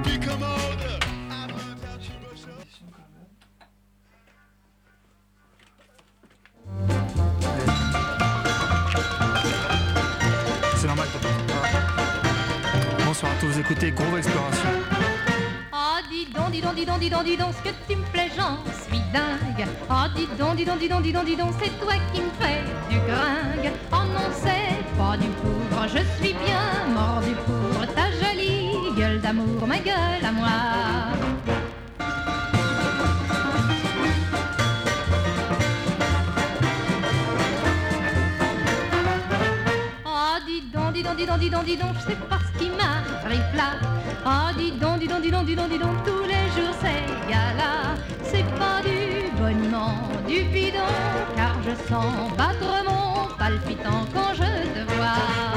C'est normal, papa. Bonsoir à tous, vous écoutez Groove Exploration. Ah, dis donc, dis donc, dis donc, dis donc, dis donc, ce que tu me plais, j'en suis dingue. Ah, dis donc, dis donc, dis donc, dis donc, dis donc, c'est toi qui me fais du gringue. Oh non, c'est pas du pouvre, je suis bien mordu pour ta jolie gueule d'amour, ma gueule à moi. Ah, dis donc, dis donc, dis donc, dis donc, dis donc, je sais pas ce qui m'arrive là. Ah, dis donc, dis donc, dis donc, dis donc, dis donc, tous les jours c'est gala. C'est pas du boniment, du bidon, car je sens battre mon palpitant quand je te vois.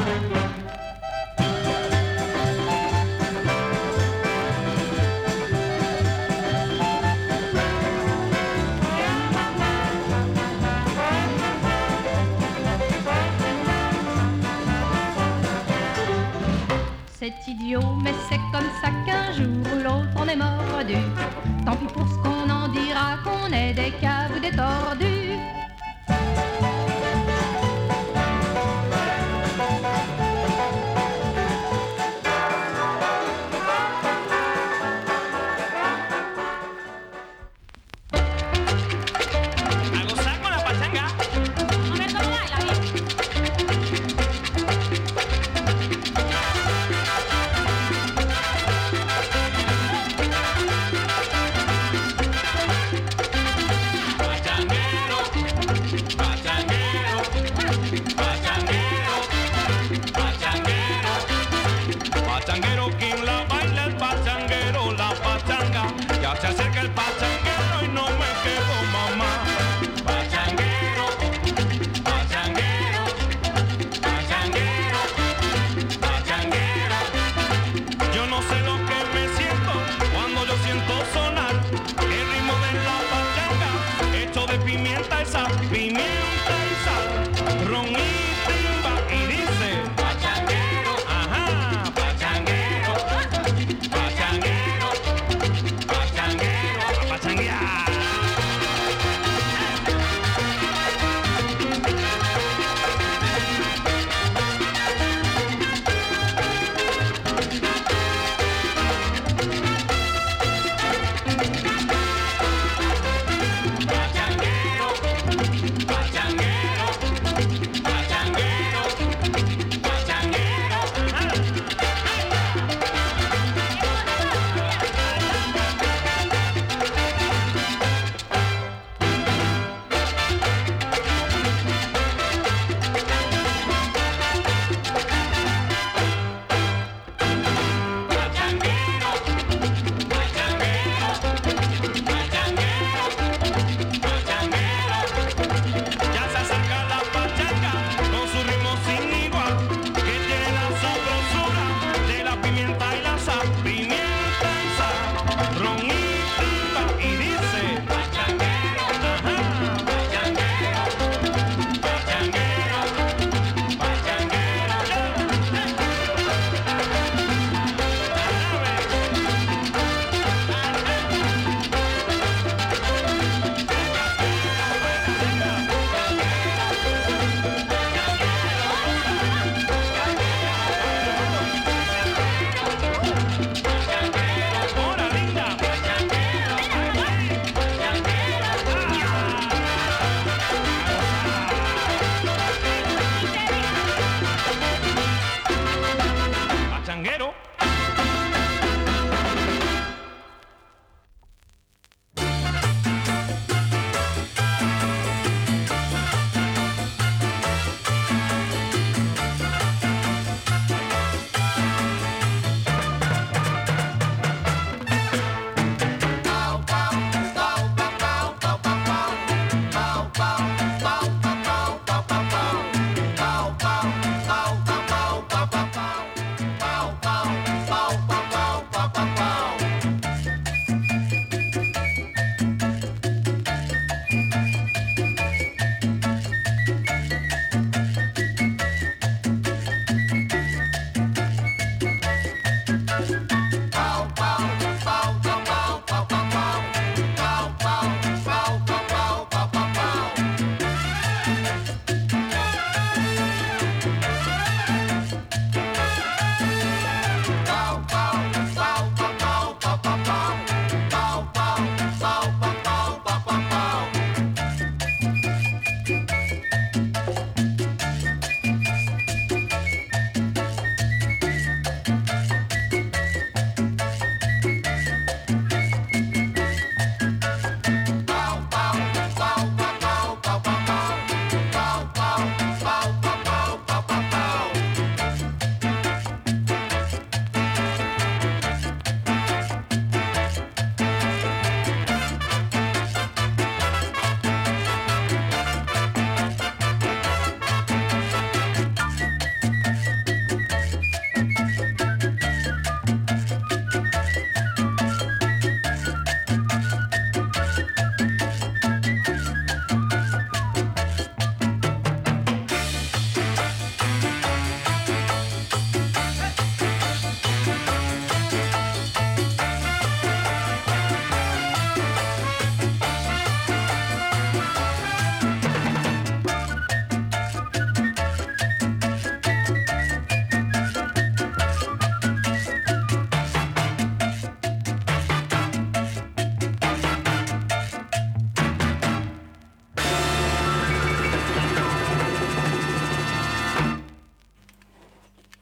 C'est idiot, mais c'est comme ça qu'un jour ou l'autre on est mordu. Tant pis pour ce qu'on en dira, qu'on est des caves ou des tordus.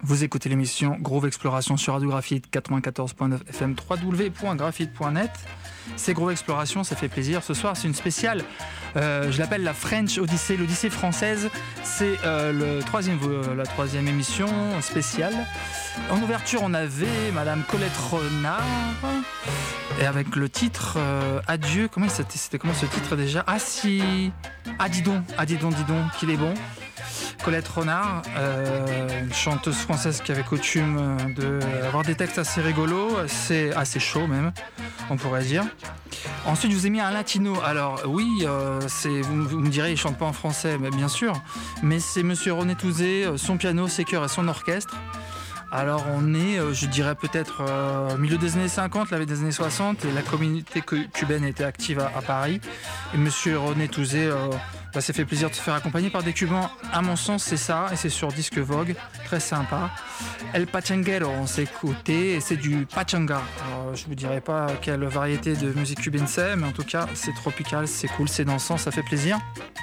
Vous écoutez l'émission Groove Exploration sur Radio Graphite 94.9 FM www.graphite.net. C'est Groove Exploration, ça fait plaisir. Ce soir, c'est une spéciale. Je l'appelle la French Odyssey, l'Odyssée française. C'est la troisième émission spéciale. En ouverture, on avait Madame Colette Renard. Et avec le titre Adieu. C'était comment ce titre déjà? Ah si. Ah dis donc, qu'il est bon. Colette Renard, une chanteuse française qui avait coutume d'avoir des textes assez rigolos, assez chauds même, on pourrait dire. Ensuite, je vous ai mis un latino. Alors oui, vous me direz, il chante pas en français, mais bien sûr. Mais c'est Monsieur René Touzé, son piano, ses chœurs et son orchestre. Alors on est, je dirais peut-être au milieu des années 50, la des années 60, et la communauté cubaine était active à Paris. Et Monsieur René Touzé s'est fait plaisir de se faire accompagner par des Cubains. À mon sens, c'est ça, et c'est sur disque Vogue, très sympa. El Pachanguero, on s'est écouté, et c'est du pachanga. Alors, je vous dirai pas quelle variété de musique cubaine c'est, mais en tout cas, c'est tropical, c'est cool, c'est dansant, ça fait plaisir.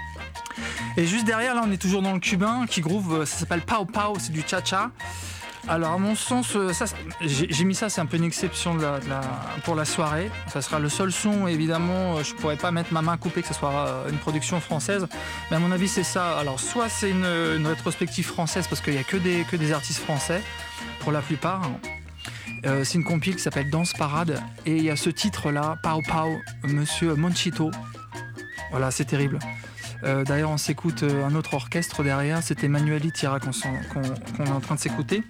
Et juste derrière, là, on est toujours dans le cubain qui groove, ça s'appelle Pau Pau, c'est du cha-cha. Alors à mon sens, j'ai mis ça, c'est un peu une exception pour la soirée. Ça sera le seul son, évidemment, je pourrais pas mettre ma main coupée que ce soit une production française. Mais à mon avis c'est ça. Alors soit c'est une rétrospective française parce qu'il n'y a que des artistes français, pour la plupart. C'est une compile qui s'appelle Danse Parade. Et il y a ce titre-là, Pau Pau, Monsieur Monchito. Voilà, c'est terrible. D'ailleurs, on s'écoute un autre orchestre derrière, c'était Manuel Tierra qu'on est en train de s'écouter.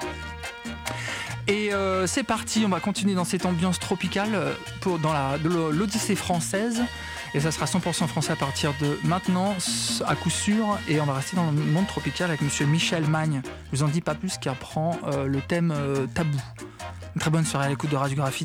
Et c'est parti, on va continuer dans cette ambiance tropicale dans l'Odyssée française. Et ça sera 100% français à partir de maintenant, à coup sûr. Et on va rester dans le monde tropical avec Monsieur Michel Magne. Je vous en dis pas plus, qui apprend le thème tabou. Une très bonne soirée à l'écoute de Radio Graphite.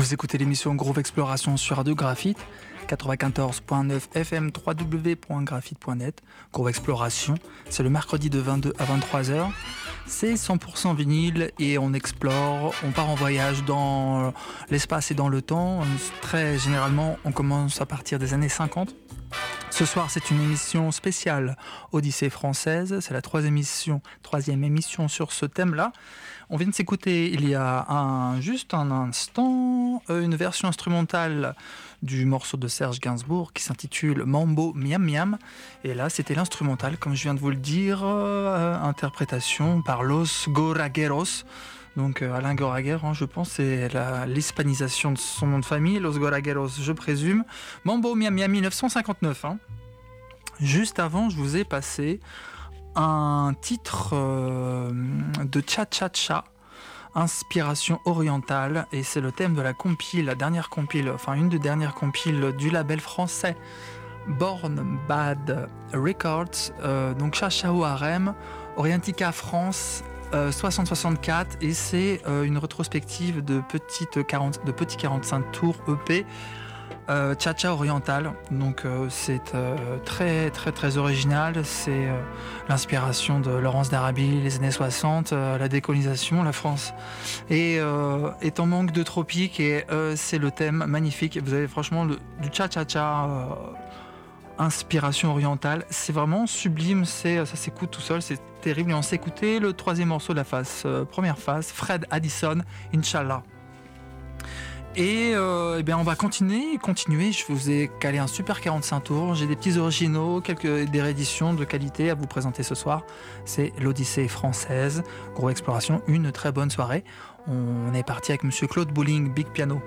Vous écoutez l'émission Groove Exploration sur Radio Graphite, 94.9 FM, www.graphite.net. Groove Exploration, c'est le mercredi de 22 à 23h. C'est 100% vinyle et on explore, on part en voyage dans l'espace et dans le temps. Très généralement, on commence à partir des années 50. Ce soir, c'est une émission spéciale Odyssée française. C'est la troisième émission sur ce thème-là. On vient de s'écouter il y a juste un instant une version instrumentale du morceau de Serge Gainsbourg qui s'intitule Mambo Miam Miam. Et là, c'était l'instrumental, comme je viens de vous le dire, interprétation par Los Goragueros. Donc Alain Goraguer, je pense, c'est l'hispanisation de son nom de famille, Los Goragueros, je présume. Mambo Miam Miam 1959. Juste avant, je vous ai passé un titre de Cha-Cha-Cha, inspiration orientale, et c'est le thème de la compile, une des dernières compiles du label français Born Bad Records, donc Cha-Cha au Harem, Orientica France 60-64, et c'est une rétrospective de petits 45 tours EP. Cha-Cha oriental, donc c'est très très très original, c'est l'inspiration de Laurence d'Arabie, les années 60, la décolonisation, la France est en manque de tropique, et c'est le thème magnifique. Vous avez franchement du Cha-Cha-Cha inspiration orientale, c'est vraiment sublime, ça s'écoute tout seul, c'est terrible. Et on s'est écouté le troisième morceau de la première phase, Fred Addison, Inch'Allah. Et on va continuer. Je vous ai calé un super 45 tours. J'ai des petits originaux, des rééditions de qualité à vous présenter ce soir. C'est l'Odyssée française, Groove Exploration, une très bonne soirée. On est parti avec Monsieur Claude Bouling, Big Piano.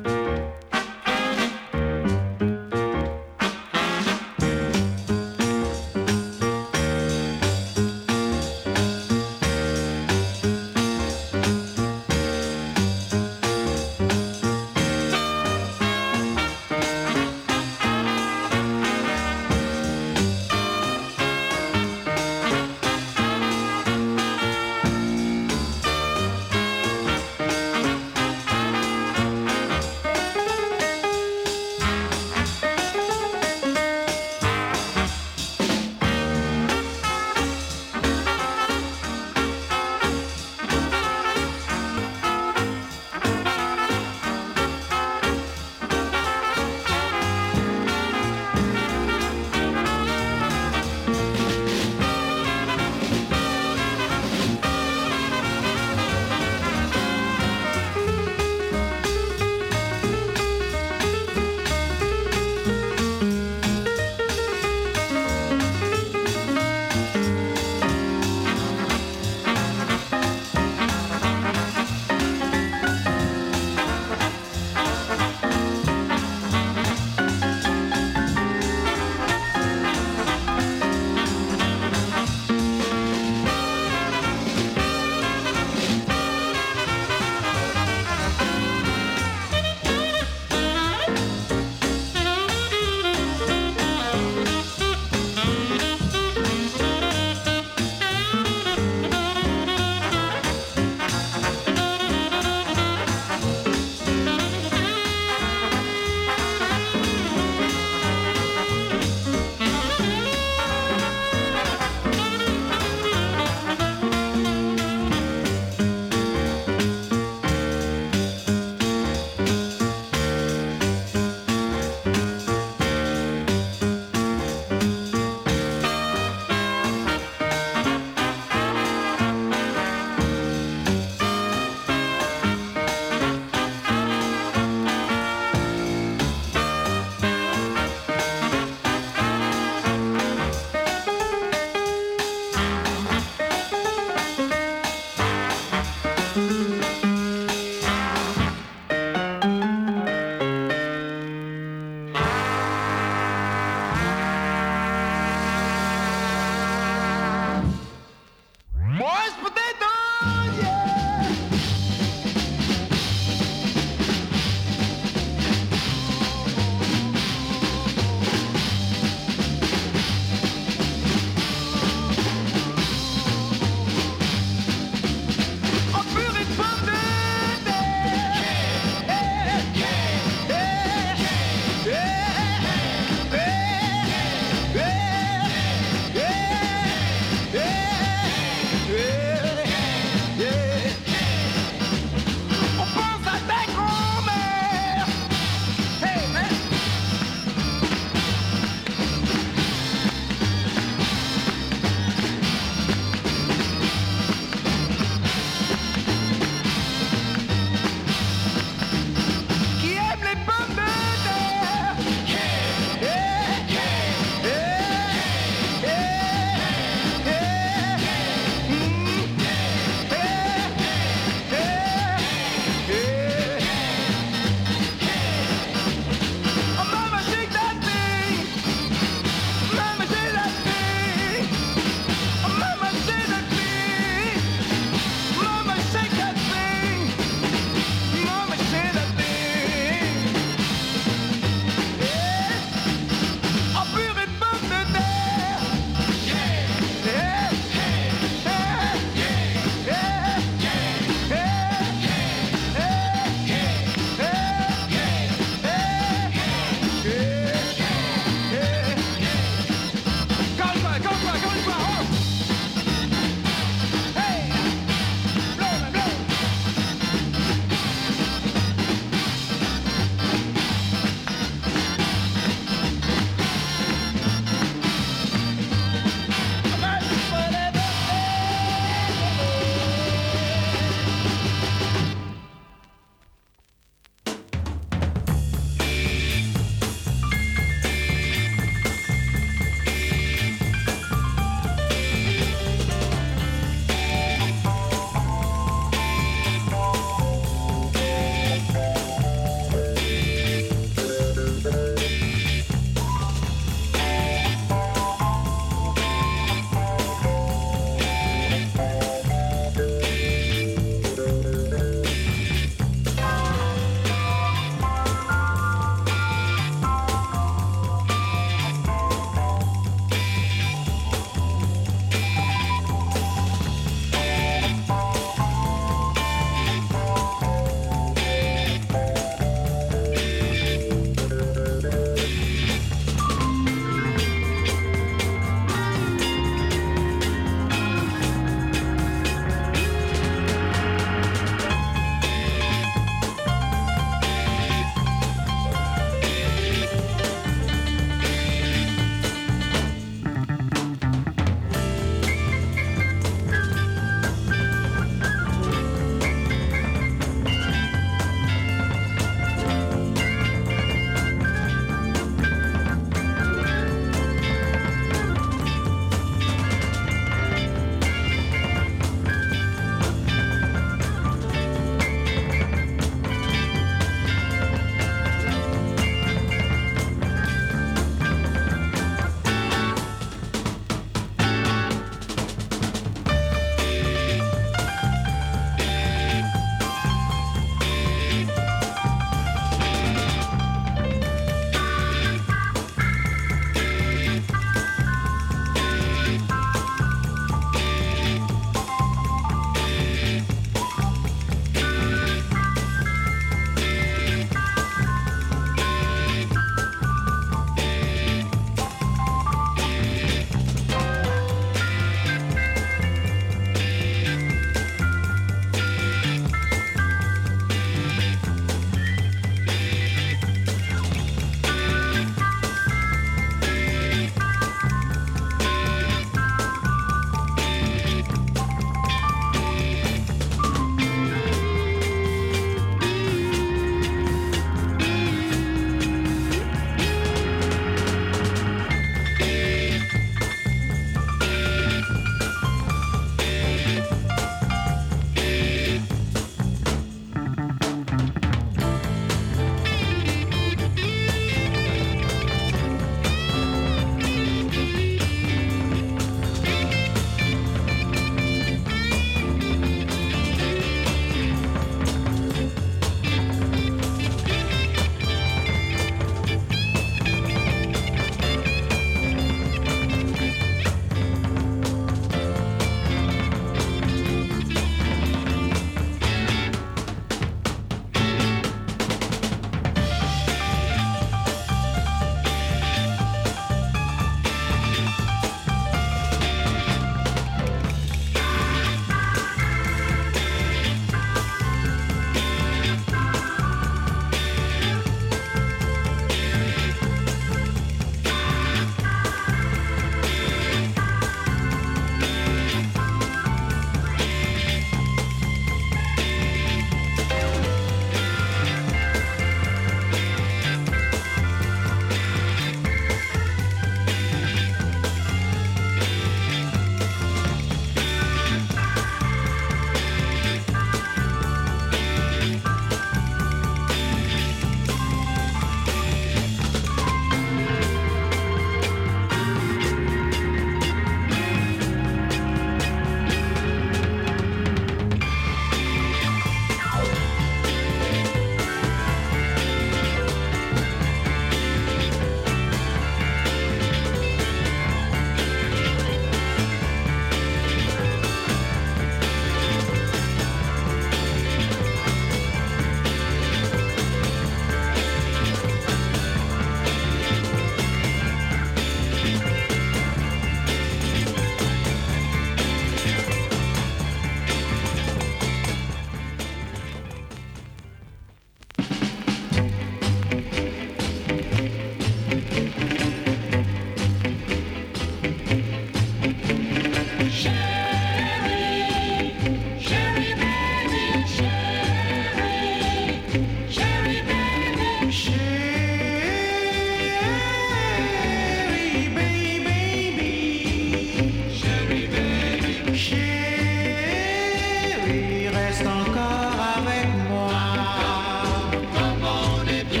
reste encore avec moi. Comme on est bien.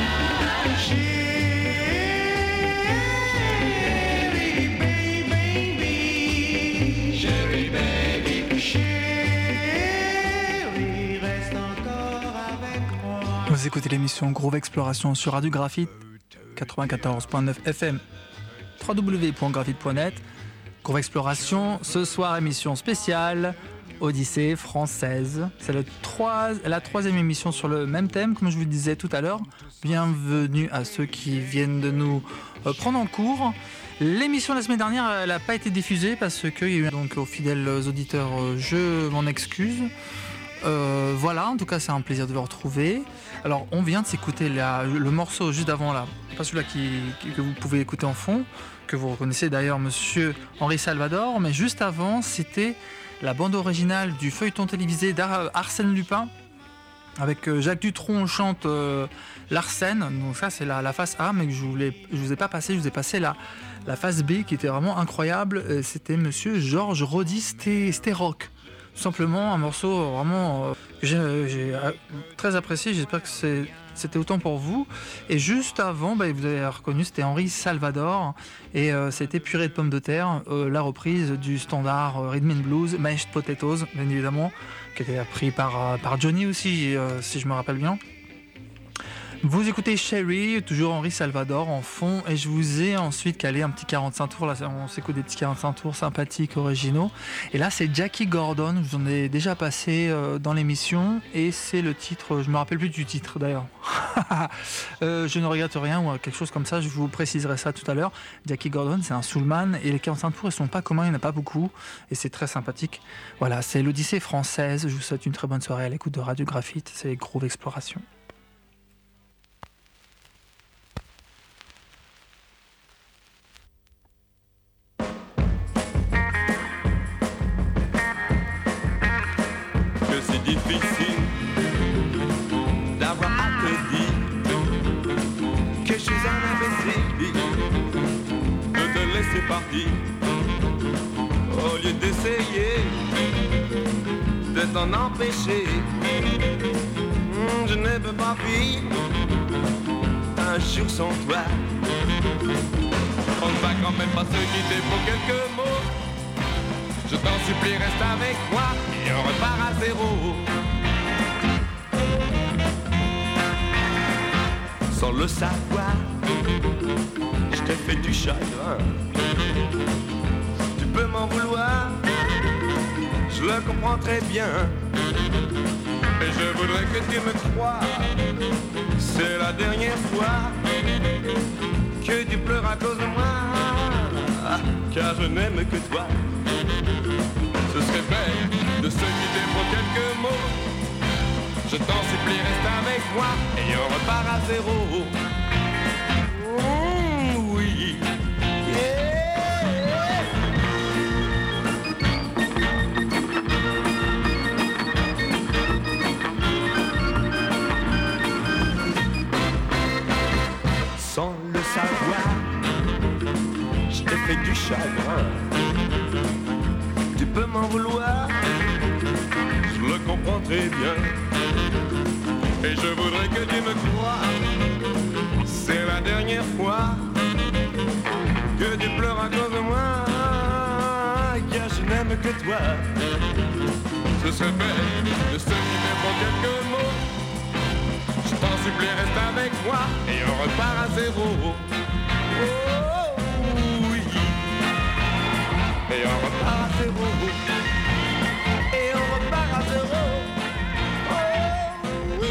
Chérie, baby, chérie, baby, chérie, reste encore avec moi. Vous écoutez l'émission Groove Exploration sur Radio Graphite 94.9 FM, www.graphite.net. Groove Exploration, ce soir émission spéciale Odyssée française. C'est la troisième émission sur le même thème, comme je vous le disais tout à l'heure. Bienvenue à ceux qui viennent de nous prendre en cours. L'émission de la semaine dernière, elle n'a pas été diffusée parce qu'il y a eu donc aux fidèles auditeurs, je m'en excuse. Voilà, en tout cas c'est un plaisir de vous retrouver. Alors on vient de s'écouter le morceau juste avant là, pas celui-là que vous pouvez écouter en fond, que vous reconnaissez d'ailleurs, monsieur Henri Salvador, mais juste avant c'était la bande originale du feuilleton télévisé d'Arsène Lupin, avec Jacques Dutronc chante l'Arsène. Donc ça c'est la face A, mais que je vous ai pas passé, je vous ai passé la face B qui était vraiment incroyable. C'était monsieur Georges Rodi, c'était rock. Tout simplement un morceau vraiment que j'ai très apprécié, j'espère que c'était autant pour vous. Et juste avant, vous avez reconnu, c'était Henri Salvador et c'était Purée de pommes de terre, la reprise du standard Rhythm and Blues, Mashed Potatoes, bien évidemment, qui était appris par Johnny aussi, si je me rappelle bien. Vous écoutez Sherry, toujours Henri Salvador en fond, et je vous ai ensuite calé un petit 45 tours. Là, on s'écoute des petits 45 tours sympathiques, originaux. Et là, c'est Jackie Gordon, je vous en ai déjà passé dans l'émission, et c'est le titre, je me rappelle plus du titre d'ailleurs. Je ne regrette rien, ou quelque chose comme ça, je vous préciserai ça tout à l'heure. Jackie Gordon, c'est un soulman, et les 45 tours, ils sont pas communs, il n'y en a pas beaucoup, et c'est très sympathique. Voilà, c'est l'Odyssée française. Je vous souhaite une très bonne soirée à l'écoute de Radio Graphite, c'est Groove Exploration. Difficile d'avoir à te dire que je suis un imbécile, de te laisser partir au lieu d'essayer de t'en empêcher. Je ne peux pas vivre un jour sans toi. On ne va quand même pas se quitter pour quelques mots. Je t'en supplie, reste avec moi et on repart à zéro. Sans le savoir, je t'ai fait du chagrin. Tu peux m'en vouloir, je le comprends très bien. Et je voudrais que tu me croies, c'est la dernière fois que tu pleures à cause de moi, car je n'aime que toi. Ce serait bête de se quitter pour quelques mots. Je t'en supplie, reste avec moi et on repart à zéro. Oui. Yeah. Sans le savoir, je t'ai fait du chagrin. Tu peux m'en vouloir, je le comprends très bien. Et je voudrais que tu me croies, c'est la dernière fois que tu pleures à cause de moi, car je n'aime que toi. Ce serait bête de se quitter pour quelques mots. Je t'en supplie, reste avec moi et on repart à zéro. Oh, oui. Et on repart à zéro. Et on repart à zéro. Oh oui.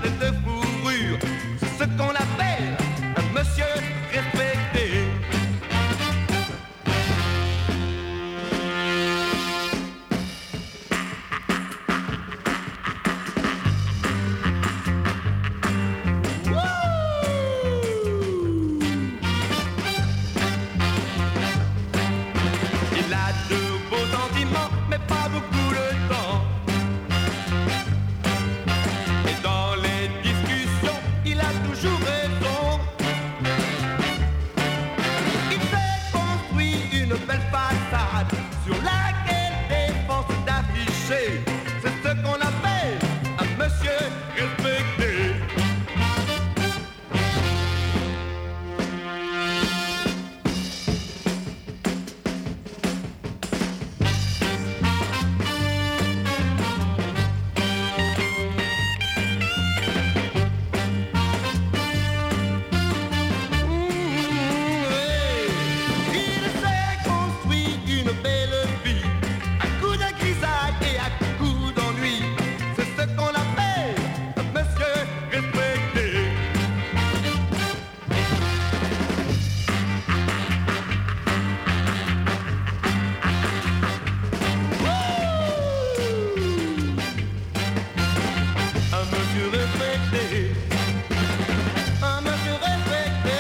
tête de fourrure. C'est ce qu'on appelle un monsieur respecté. Il a de beaux sentiments, mais pas beaucoup de temps. Et dans les discussions, il a toujours raison. Il s'est construit une belle façade sur laquelle défense d'afficher. C'est ce qu'on appelle un monsieur respecté. Il s'est construit une belle vie, à coups de grisaille et à coups d'ennui. C'est ce qu'on appelle un monsieur respecté. Un monsieur respecté. Un monsieur respecté.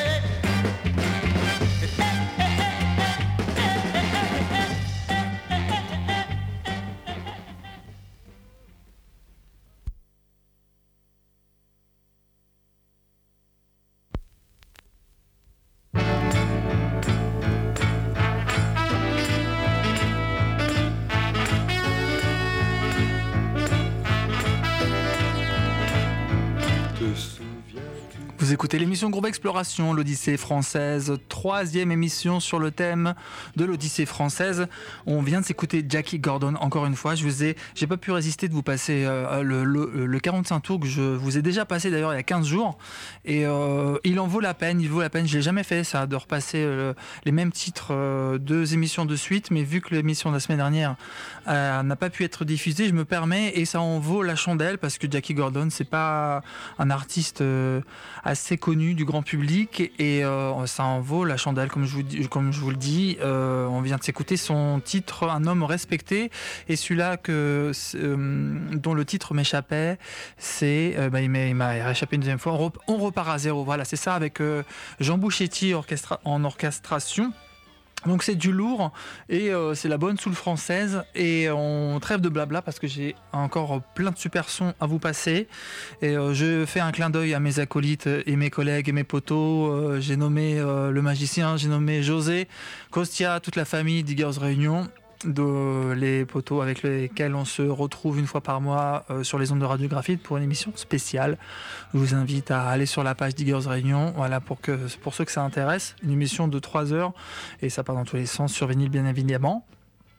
Vous écoutez l'émission Groove Exploration, l'Odyssée française, 3e émission sur le thème de l'Odyssée française. On vient de s'écouter Jackie Gordon, encore une fois. J'ai pas pu résister de vous passer le 45 tours que je vous ai déjà passé d'ailleurs il y a 15 jours. Et il vaut la peine. Je l'ai jamais fait ça, de repasser les mêmes titres 2 émissions de suite. Mais vu que l'émission de la semaine dernière n'a pas pu être diffusée, je me permets, et ça en vaut la chandelle, parce que Jackie Gordon, c'est pas un artiste assez connu du grand public, et ça en vaut la chandelle, comme je vous le dis. On vient de s'écouter son titre Un homme respecté, et celui-là dont le titre m'échappait, c'est il m'a échappé une deuxième fois. On repart à zéro. Voilà, c'est ça, avec Jean Bouchetti en orchestration. Donc c'est du lourd, et c'est la bonne soul française, et on trêve de blabla parce que j'ai encore plein de super sons à vous passer. Et je fais un clin d'œil à mes acolytes et mes collègues et mes potos. J'ai nommé le magicien, j'ai nommé José, Costia, toute la famille Diggers Réunion, les potos avec lesquels on se retrouve une fois par mois sur les ondes de Radio Graphite pour une émission spéciale. Je vous invite à aller sur la page Diggers Réunion, voilà, pour ceux que ça intéresse. Une émission de 3 heures, et ça part dans tous les sens, sur vinyle bien évidemment.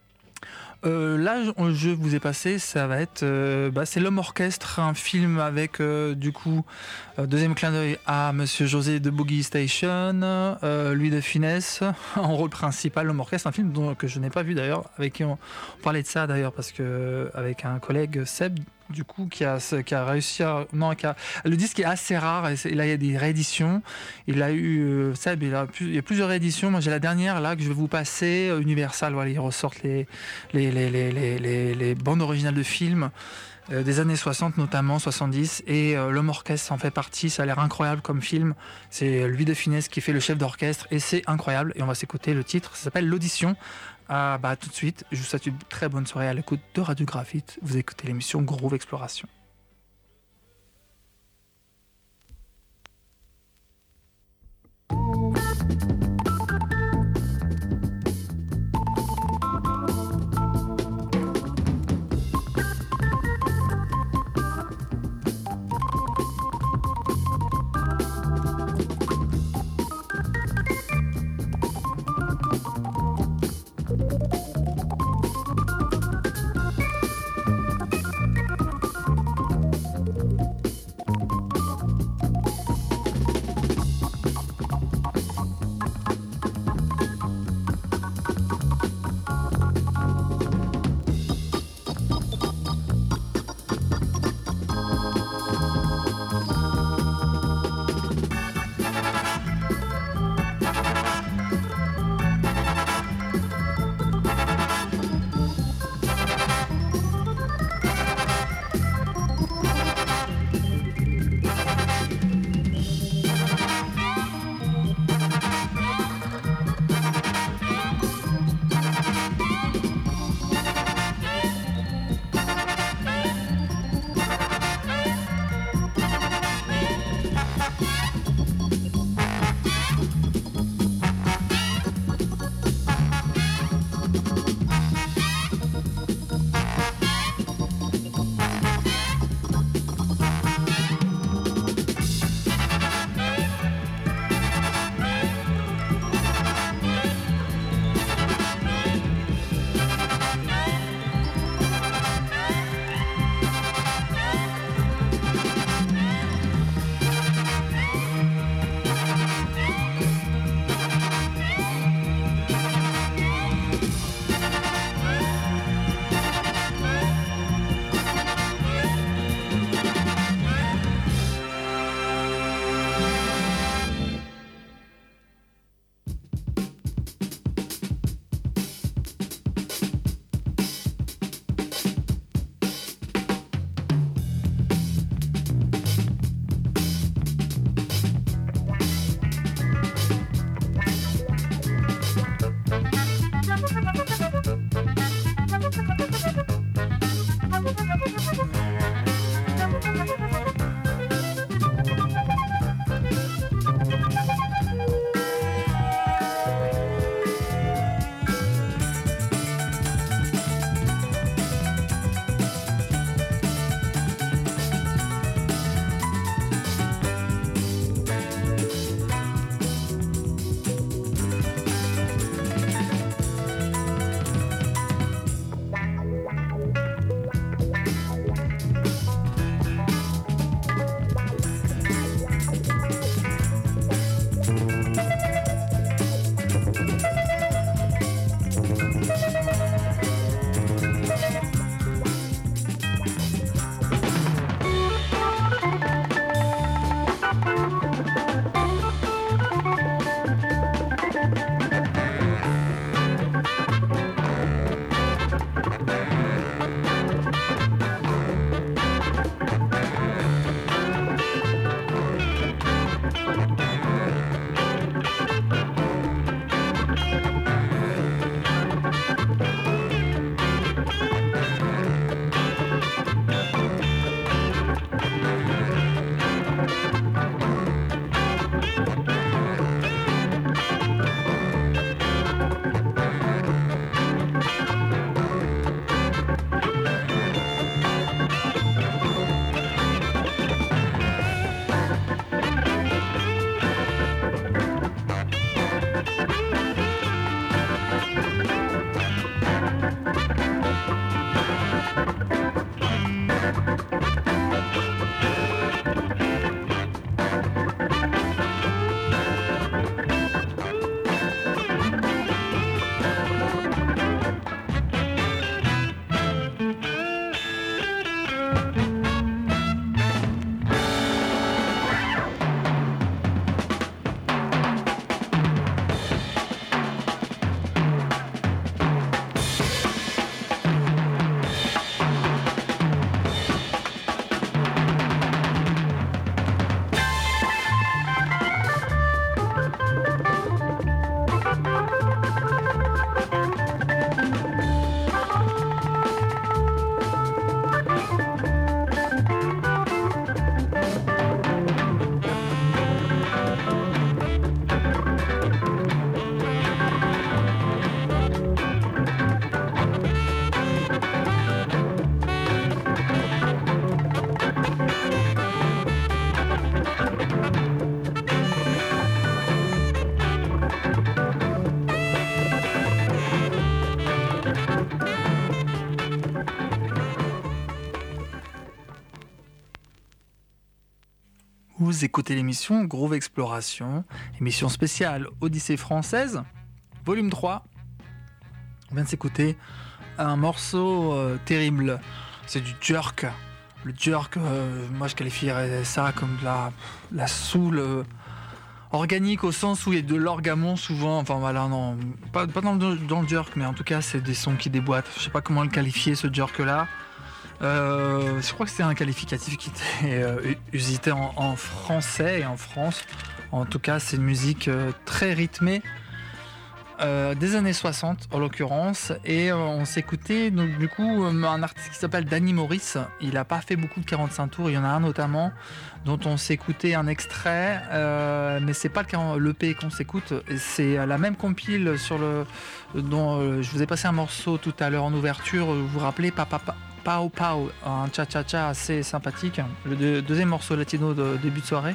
Là, je vous ai passé, ça va être c'est L'Homme Orchestre, un film avec deuxième clin d'œil à Monsieur José de Boogie Station, Louis de Funès en rôle principal. L'Homme Orchestre, un film que je n'ai pas vu d'ailleurs, avec qui on parlait de ça d'ailleurs, parce que avec un collègue, Seb, du coup, qui a réussi le disque est assez rare, et là il y a des rééditions. Il a eu Seb, il y a plusieurs rééditions. Moi j'ai la dernière là que je vais vous passer, Universal. Voilà, ils ressortent les bandes originales de films des années 60, notamment 70, et L'Homme Orchestre en fait partie. Ça a l'air incroyable comme film. C'est Louis de Funès qui fait le chef d'orchestre, et c'est incroyable. Et on va s'écouter le titre, ça s'appelle L'Audition. Tout de suite, je vous souhaite une très bonne soirée à l'écoute de Radio Graphite. Vous écoutez l'émission Groove Exploration. Vous écoutez l'émission Groove Exploration, émission spéciale Odyssée française, volume 3. On vient de s'écouter un morceau terrible, c'est du jerk. Le jerk, moi je qualifierais ça comme de la soul organique au sens où il y a de l'orgamon souvent, enfin voilà, non, pas dans le jerk, mais en tout cas c'est des sons qui déboîtent. Je sais pas comment le qualifier ce jerk là. Je crois que c'est un qualificatif qui était usité en français et en France. En tout cas, c'est une musique très rythmée des années 60 en l'occurrence. Et on s'est écouté donc, du coup un artiste qui s'appelle Danny Morris. Il n'a pas fait beaucoup de 45 tours. Il y en a un notamment dont on s'est écouté un extrait, mais c'est pas l'EP qu'on s'écoute. C'est la même compile dont je vous ai passé un morceau tout à l'heure en ouverture. Vous vous rappelez Pau Pau, un cha-cha-cha assez sympathique, le deuxième morceau latino de début de soirée.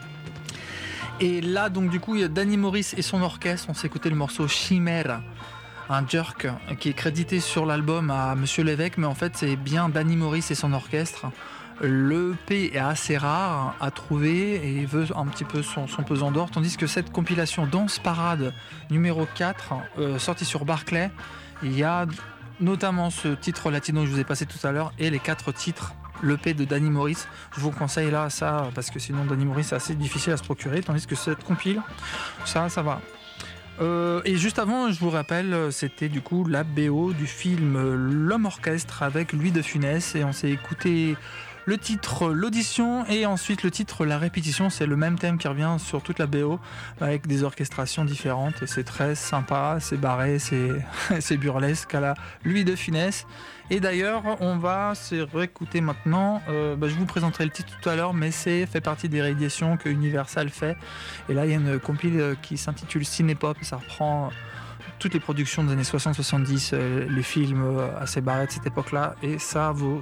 Et là, donc du coup, il y a Danny Morris et son orchestre. On s'est écouté le morceau Chimère, un jerk qui est crédité sur l'album à Monsieur Lévesque, mais en fait, c'est bien Danny Morris et son orchestre. Le EP est assez rare à trouver et veut un petit peu son pesant d'or, tandis que cette compilation Danse Parade numéro 4, sortie sur Barclay, il y a notamment ce titre latino que je vous ai passé tout à l'heure et les 4 titres, l'EP de Danny Morris. Je vous conseille là ça parce que sinon Danny Morris c'est assez difficile à se procurer, tandis que cette compile, ça va. Et juste avant, je vous rappelle, c'était du coup la BO du film L'Homme Orchestre avec Louis de Funès et on s'est écouté le titre L'Audition et ensuite le titre La Répétition. C'est le même thème qui revient sur toute la BO avec des orchestrations différentes et c'est très sympa, c'est barré, c'est burlesque à la Louis de Funès. Et d'ailleurs on va se réécouter maintenant, je vous présenterai le titre tout à l'heure, mais c'est fait partie des rééditions que Universal fait et là il y a une compile qui s'intitule Cinépop et ça reprend toutes les productions des années 60-70, les films assez barrés de cette époque-là, et ça vaut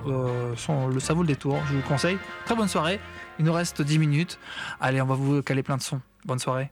le détour, je vous le conseille. Très bonne soirée, il nous reste 10 minutes. Allez, on va vous caler plein de sons. Bonne soirée.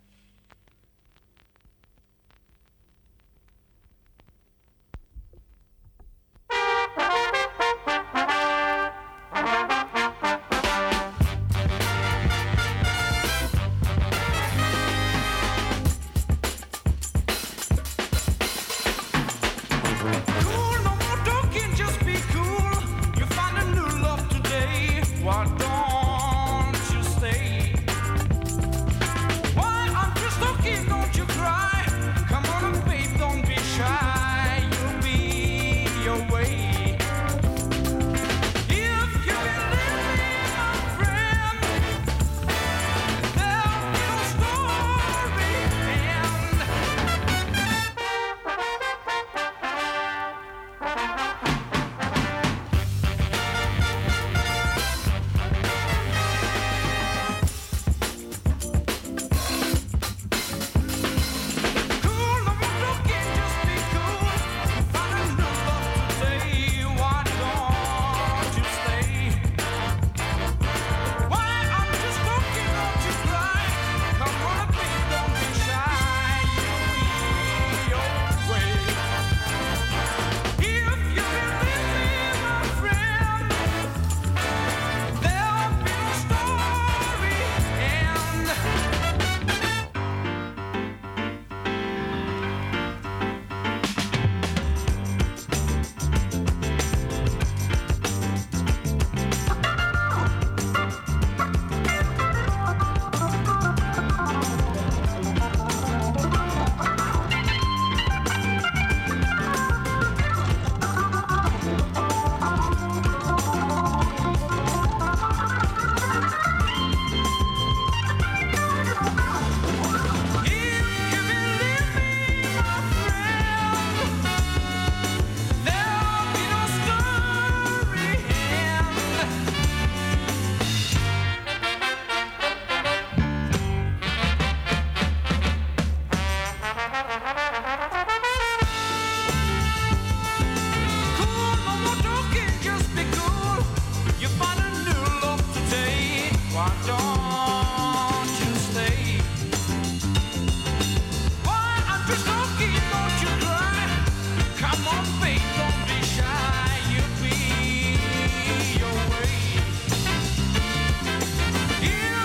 Here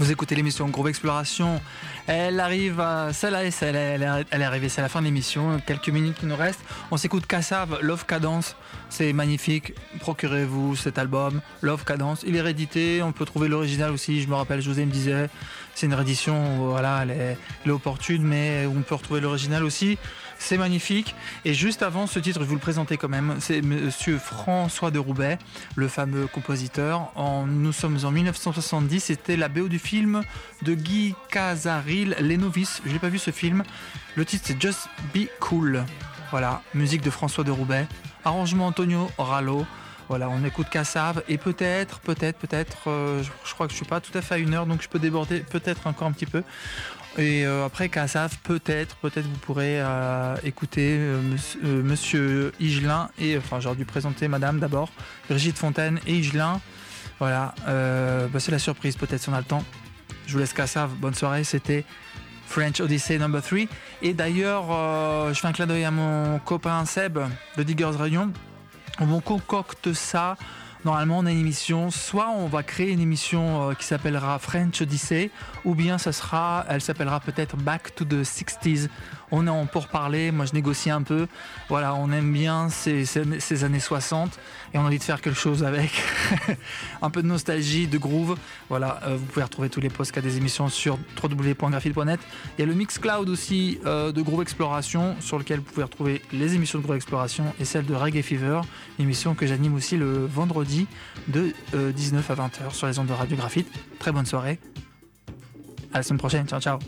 Vous écoutez l'émission Groove Exploration. Elle arrive à... elle est arrivée, c'est la fin de l'émission. Quelques minutes qui nous restent. On s'écoute Kassav, Love Cadence. C'est magnifique. Procurez-vous cet album, Love Cadence. Il est réédité. On peut trouver l'original aussi. Je me rappelle, José me disait, c'est une réédition. Voilà, elle est opportune, mais on peut retrouver l'original aussi. C'est magnifique. Et juste avant ce titre, je vais vous le présenter quand même. C'est Monsieur François de Roubaix, le fameux compositeur. Nous sommes en 1970. C'était la BO du film de Guy Casaril, Les Novices. Je n'ai pas vu ce film. Le titre, c'est Just Be Cool. Voilà, musique de François de Roubaix. Arrangement Antonio Rallo. Voilà, on écoute Kassav et peut-être, je crois que je suis pas tout à fait à 1 heure, donc je peux déborder peut-être encore un petit peu. Et après Kassav, peut-être vous pourrez écouter Monsieur Higelin et enfin j'aurais dû présenter Madame d'abord, Brigitte Fontaine et Higelin. Voilà, c'est la surprise peut-être si on a le temps. Je vous laisse Kassav, bonne soirée, c'était French Odyssey No. 3. Et d'ailleurs, je fais un clin d'œil à mon copain Seb de Diggers Réunion. On concocte ça. Normalement, on a une émission. Soit on va créer une émission qui s'appellera French Odyssey, ou bien elle s'appellera peut-être Back to the 60s. On est en pourparlers. Moi, je négocie un peu. Voilà, on aime bien ces années 60 et on a envie de faire quelque chose avec. Un peu de nostalgie, de groove. Voilà, vous pouvez retrouver tous les podcasts des émissions sur www.graphite.net. Il y a le Mixcloud aussi de Groove Exploration, sur lequel vous pouvez retrouver les émissions de Groove Exploration et celle de Reggae Fever, émission que j'anime aussi le vendredi de 19 à 20h sur les ondes de Radio Graphite. Très bonne soirée. À la semaine prochaine. Ciao, ciao.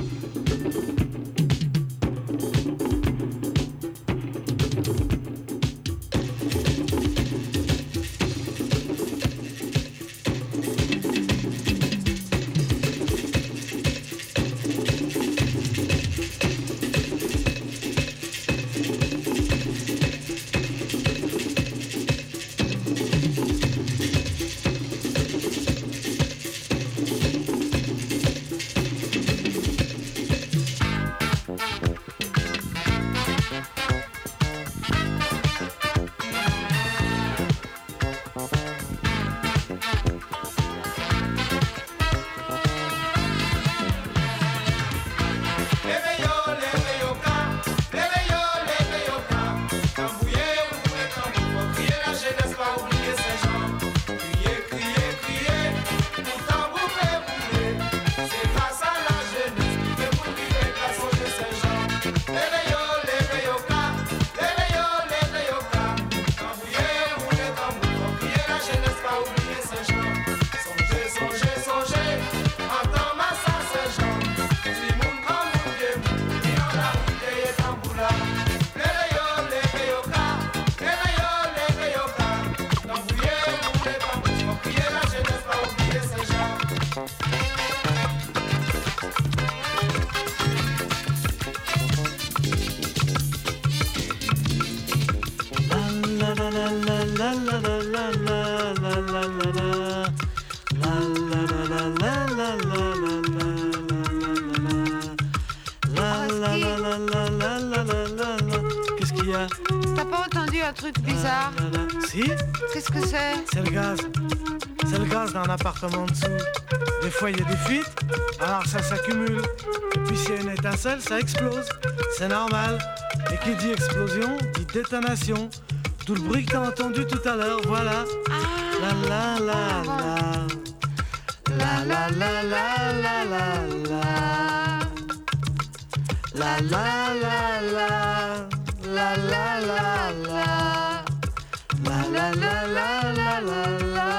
Qu'est-ce qu'il y a? T'as pas entendu un truc bizarre? Si? Qu'est-ce que c'est? C'est le gaz. C'est le gaz d'un appartement en dessous. Des fois, il y a des fuites, alors ça s'accumule. Et puis, s'il y a une étincelle, ça explose. C'est normal. Et qui dit explosion, dit détonation. Tout le bruit que t'as entendu tout à l'heure, voilà. La la la la. La la la la la la la. La la la la. La la la la. La la la la la la la.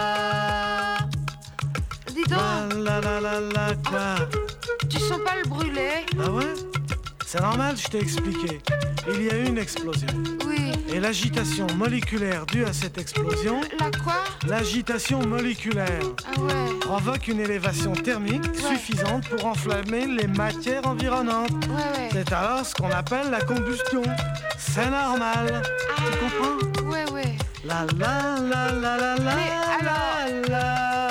Dis donc, La la la la quoi? tu sens pas le brûler? Ah ouais? C'est normal, je t'ai expliqué. Il y a eu une explosion. Oui. Et l'agitation moléculaire due à cette explosion, La quoi? l'agitation moléculaire, Ah ouais. provoque une élévation thermique suffisante pour enflammer les matières environnantes. Ouais. C'est alors ce qu'on appelle la combustion. C'est normal. Tu comprends? Ouais. La la la la la la. Mais alors- la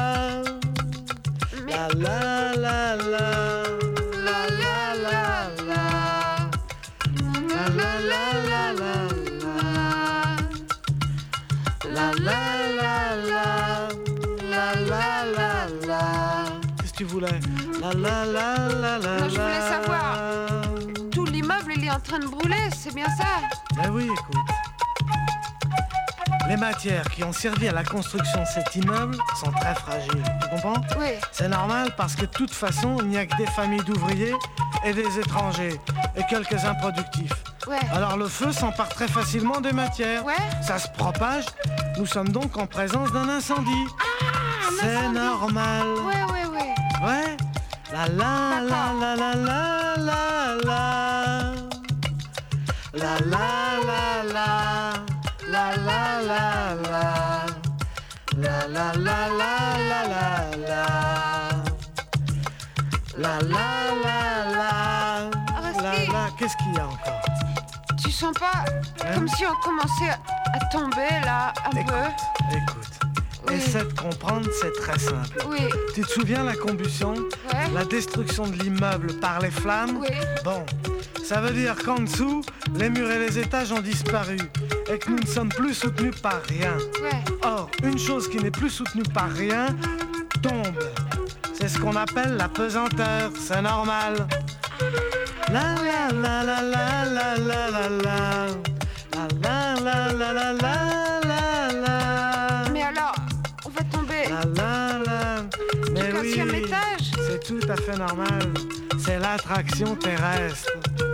Mais la la la la. la la la la. La la la la la. La la la la. La la la la. Qu'est-ce que la. Moi, je voulais savoir. Tout l'immeuble, il est en train de brûler, c'est bien ça? Mais oui, écoute. Les matières qui ont servi à la construction de cet immeuble sont très fragiles. Tu comprends? Oui. C'est normal parce que de toute façon, il n'y a que des familles d'ouvriers et des étrangers et quelques improductifs. Ouais. Alors le feu s'empare très facilement des matières. Ouais. Ça se propage. Nous sommes donc en présence d'un incendie. C'est incendie. normal. Ouais. Ouais. La la la la la la la la. La la la la. La la la la. La la la la la la la. La la la la. Arrête. La. Qu'est-ce qu'il y a encore? Tu sens pas comme si on commençait à tomber là, un peu? Écoute. Oui. Essaie de comprendre, c'est très simple. Oui. Tu te souviens la combustion? Ouais. La destruction de l'immeuble par les flammes? Oui. Bon, ça veut dire qu'en dessous, les murs et les étages ont disparu et que nous ne sommes plus soutenus par rien. Ouais. Or, une chose qui n'est plus soutenue par rien tombe. C'est ce qu'on appelle la pesanteur, c'est normal. La la la la la la la la la. La la la la la la la. Mais alors, on va tomber La la la. du Mais oui, 4e étage? c'est tout à fait normal. C'est l'attraction terrestre.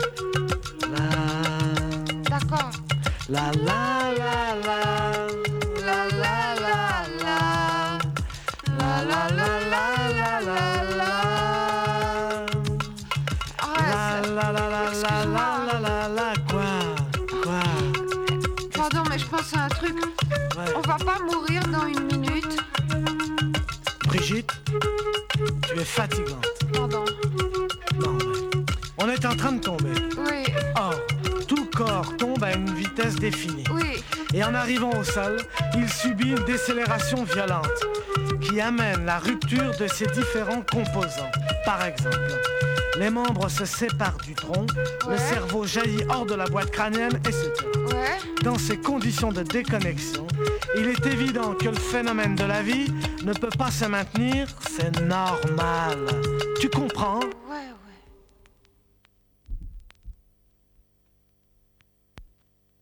D'accord. La la la la. La la la la. La la la la la la la. Arrête. La la la la la la la la. Quoi? Pardon, mais je pense à un truc. Ouais. On va pas mourir dans 1 minute? Brigitte, tu es fatigante. Pardon. Non, mais on est en train de tomber. Oui. Or, tout corps tombe à une vitesse définie. Oui. Et en arrivant au sol, il subit une décélération violente qui amène la rupture de ses différents composants. Par exemple, les membres se séparent du tronc, le Ouais. cerveau jaillit hors de la boîte crânienne et se tient. Ouais. Dans ces conditions de déconnexion, il est évident que le phénomène de la vie ne peut pas se maintenir, c'est normal. Tu comprends? Ouais.